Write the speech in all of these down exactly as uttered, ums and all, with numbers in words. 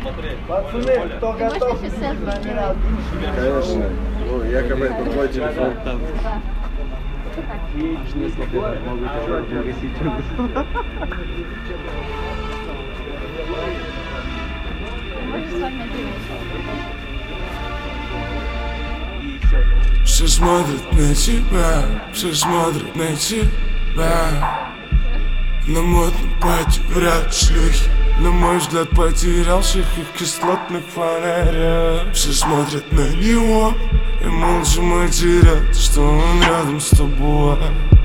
Пацаны, кто готов, номера. Конечно. Ну, якобы это твой телефон. Все смотрят на тебя, все смотрят на тебя. На модном пати вряд шлюхи. На мой взгляд, потерялся их кислотных фонарях. Все смотрят на него и молча матерят, что он рядом с тобой.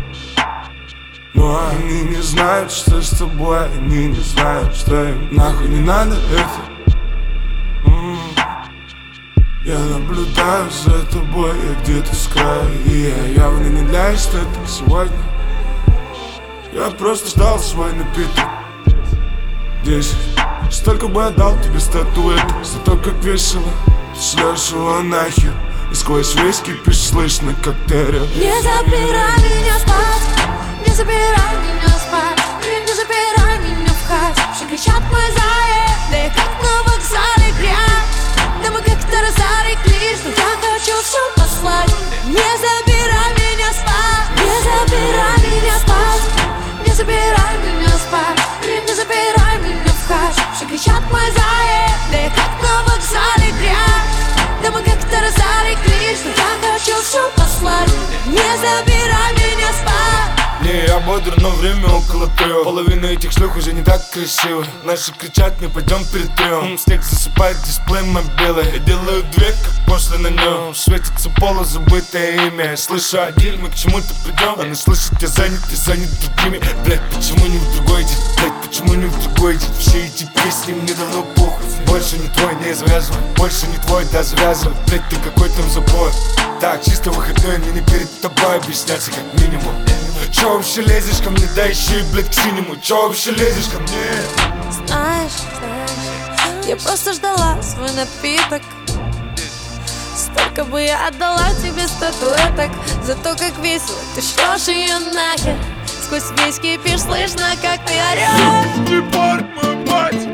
Но они не знают, что с тобой. Они не знают, что им нахуй не надо это. М-м. Я наблюдаю за тобой, я где-то с краю. И я явно не для эстетик сегодня. Я просто ждал свой напиток. Десять. Столько бы отдал тебе статуэток за то, как весело шлешь его нахер. И сквозь весь кипиш слышно, как ты орешь. Не забирай меня спать, не забирай меня спать, и не забирай меня в хат. Все кричат мы зае, да я как на вокзале грязь. Да мы как-то разореклись, но я хочу все послать. Не забирай меня спать, не забирай меня спать, не забирай меня спать, и не забирай меня в хат. Все кричат мы зае, да я как на вокзале грязь. Да мы как-то разореклись, но я хочу все послать. Не забирай меня спать. Не, я бодр, но время около трех. Половина этих шлюх уже не так красиво. Наши кричат, не пойдем перетрем. Снег засыпает дисплей мобилы. Я делаю две, как после на нем. Светится полузабытое имя. Я слышу один, мы к чему-то придем. Она слышит, я занят, я занят другими. Блять, почему не в другой день? Блять, почему не в другой день? Все эти песни мне давно похуй. Больше не твой, не завязывай. Больше не твой, да завязывай. Блять, ты какой там забор. Так, чисто выходной, мне не перед тобой объясняться как минимум. Чё вообще лезешь ко мне, да еще и, блядь, к синему. Чё вообще лезешь ко мне? Знаешь, знаешь, я просто ждала свой напиток. Столько бы я отдала тебе статуэток за то, как весело ты шлешь ее нахер. Сквозь весь кипиш слышно, как ты орешь. Ты порт мой мать.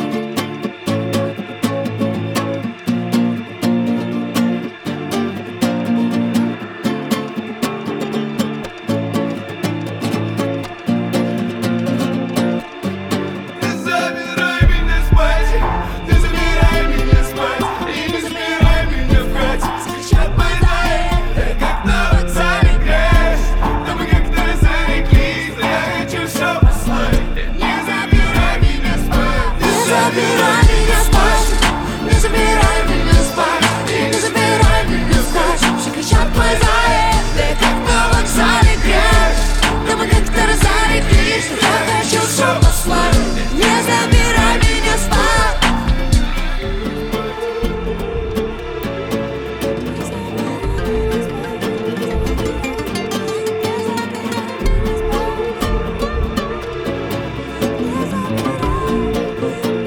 Забирай меня спать, не забирай меня спать, и не забирай меня в хат. Все кричат мы зае, да я как на вокзале грязь. Да мы как-то разореклись, но я хочу все послать. Не забирай меня спать. Не забирай меня спать.